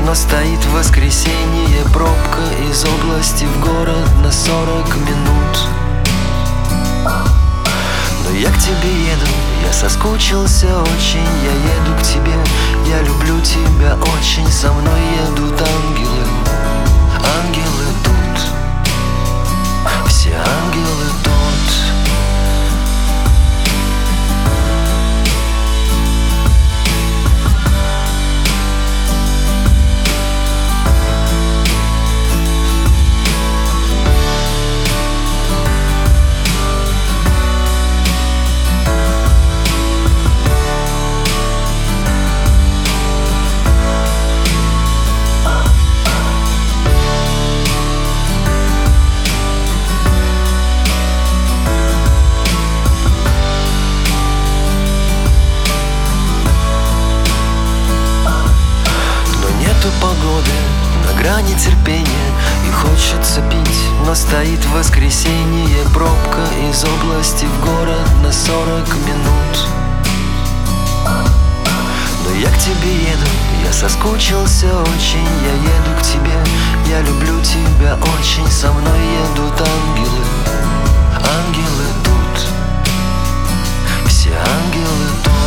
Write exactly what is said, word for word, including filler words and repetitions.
Но стоит воскресенье, пробка из области в город на сорок минут. Но я к тебе еду, я соскучился очень. Я еду к тебе, я люблю тебя очень. Со мной едут ангелы, ангелы тут, все ангелы тут. Погоды на грани терпения, и хочется пить, но стоит воскресенье, пробка из области в город на сорок минут. Но я к тебе еду, я соскучился очень. Я еду к тебе, я люблю тебя очень. Со мной едут ангелы, ангелы тут, все ангелы тут.